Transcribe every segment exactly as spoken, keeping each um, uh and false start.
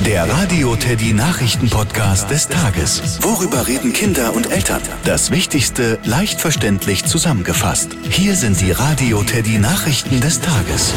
Der Radio Teddy Nachrichten-Podcast des Tages. Worüber reden Kinder und Eltern? Das Wichtigste leicht verständlich zusammengefasst. Hier sind die Radio Teddy Nachrichten des Tages.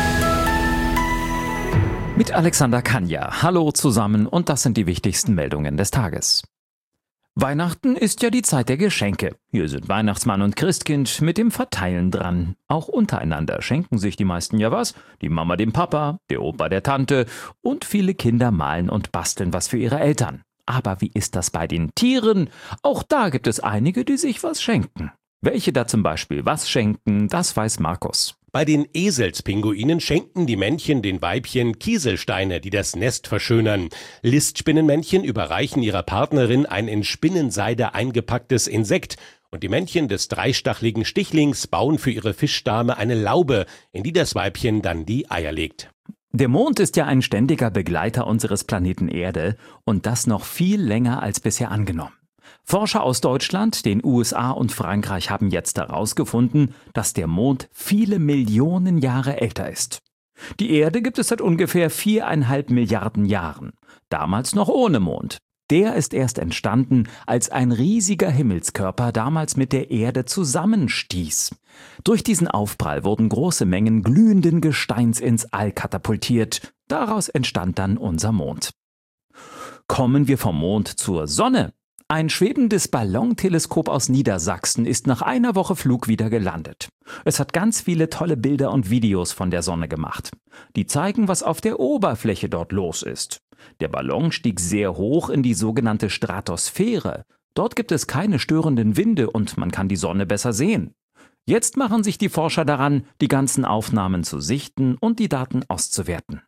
Mit Alexander Kanja. Hallo zusammen und das sind die wichtigsten Meldungen des Tages. Weihnachten ist ja die Zeit der Geschenke. Hier sind Weihnachtsmann und Christkind mit dem Verteilen dran. Auch untereinander schenken sich die meisten ja was. Die Mama dem Papa, der Opa der Tante und viele Kinder malen und basteln was für ihre Eltern. Aber wie ist das bei den Tieren? Auch da gibt es einige, die sich was schenken. Welche da zum Beispiel was schenken, das weiß Markus. Bei den Eselspinguinen schenken die Männchen den Weibchen Kieselsteine, die das Nest verschönern. Listspinnenmännchen überreichen ihrer Partnerin ein in Spinnenseide eingepacktes Insekt. Und die Männchen des dreistachligen Stichlings bauen für ihre Fischdame eine Laube, in die das Weibchen dann die Eier legt. Der Mond ist ja ein ständiger Begleiter unseres Planeten Erde und das noch viel länger als bisher angenommen. Forscher aus Deutschland, den U S A und Frankreich haben jetzt herausgefunden, dass der Mond viele Millionen Jahre älter ist. Die Erde gibt es seit ungefähr viereinhalb Milliarden Jahren, damals noch ohne Mond. Der ist erst entstanden, als ein riesiger Himmelskörper damals mit der Erde zusammenstieß. Durch diesen Aufprall wurden große Mengen glühenden Gesteins ins All katapultiert. Daraus entstand dann unser Mond. Kommen wir vom Mond zur Sonne. Ein schwebendes Ballonteleskop aus Niedersachsen ist nach einer Woche Flug wieder gelandet. Es hat ganz viele tolle Bilder und Videos von der Sonne gemacht. Die zeigen, was auf der Oberfläche dort los ist. Der Ballon stieg sehr hoch in die sogenannte Stratosphäre. Dort gibt es keine störenden Winde und man kann die Sonne besser sehen. Jetzt machen sich die Forscher daran, die ganzen Aufnahmen zu sichten und die Daten auszuwerten.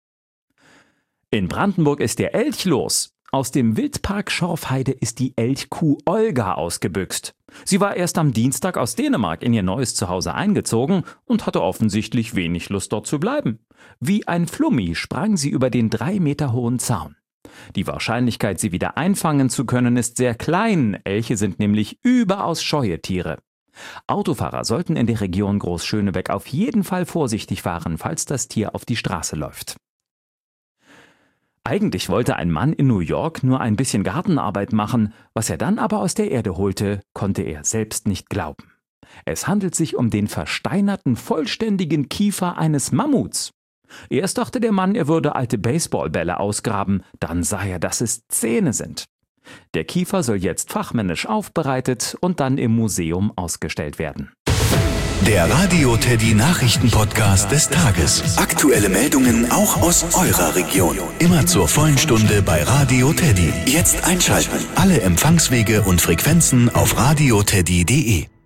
In Brandenburg ist der Elch los. Aus dem Wildpark Schorfheide ist die Elchkuh Olga ausgebüxt. Sie war erst am Dienstag aus Dänemark in ihr neues Zuhause eingezogen und hatte offensichtlich wenig Lust dort zu bleiben. Wie ein Flummi sprang sie über den drei Meter hohen Zaun. Die Wahrscheinlichkeit, sie wieder einfangen zu können, ist sehr klein. Elche sind nämlich überaus scheue Tiere. Autofahrer sollten in der Region Groß-Schönebeck auf jeden Fall vorsichtig fahren, falls das Tier auf die Straße läuft. Eigentlich wollte ein Mann in New York nur ein bisschen Gartenarbeit machen, was er dann aber aus der Erde holte, konnte er selbst nicht glauben. Es handelt sich um den versteinerten, vollständigen Kiefer eines Mammuts. Erst dachte der Mann, er würde alte Baseballbälle ausgraben, dann sah er, dass es Zähne sind. Der Kiefer soll jetzt fachmännisch aufbereitet und dann im Museum ausgestellt werden. Der Radio Teddy Nachrichten-Podcast des Tages. Aktuelle Meldungen auch aus eurer Region. Immer zur vollen Stunde bei Radio Teddy. Jetzt einschalten. Alle Empfangswege und Frequenzen auf radioteddy punkt de.